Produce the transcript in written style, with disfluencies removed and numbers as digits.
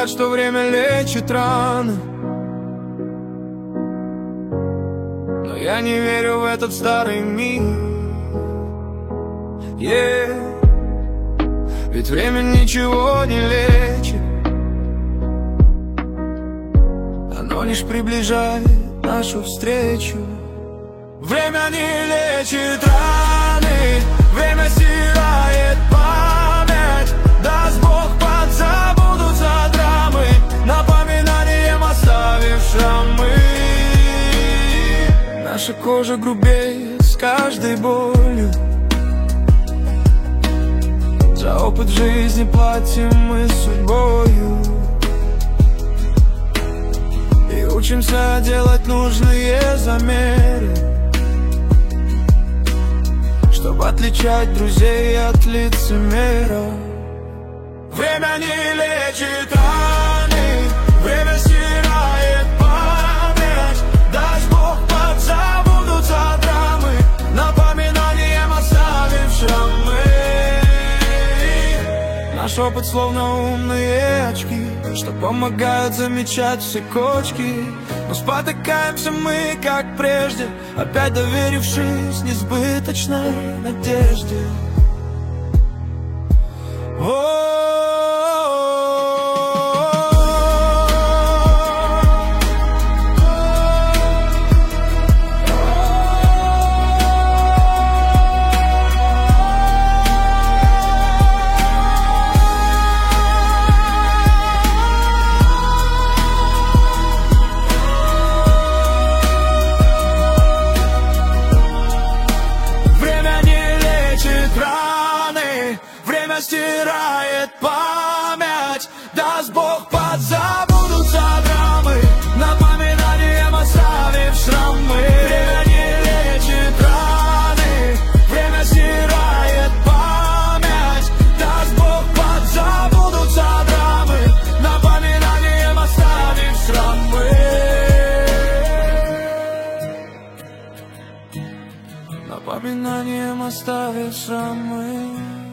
Говорят, что время лечит раны, но я не верю в этот старый мир. Ведь время ничего не лечит, оно лишь приближает нашу встречу. Время не лечит раны, время стирает память. Даст Бог, подзабудутся драмы, напоминанием оставив шрамы. Наша кожа грубеет с каждой болью, за опыт жизни платим мы судьбою, и учимся делать нужные замеры, чтобы отличать друзей от лицемеров. Время не лечит раны, время стирает память. Даст Бог, подзабудутся драмы, напоминанием оставив шрамы. Наш опыт словно умные очки, что помогают замечать все кочки. Но спотыкаемся мы, как прежде, опять доверившись несбыточной надежде. Время стирает память. Даст Бог, подзабудутся драмы, напоминанием оставив шрамы. Время не лечит раны, время стирает память. Даст Бог, подзабудутся драмы, напоминанием оставив шрамы. Напоминанием оставив шрамы.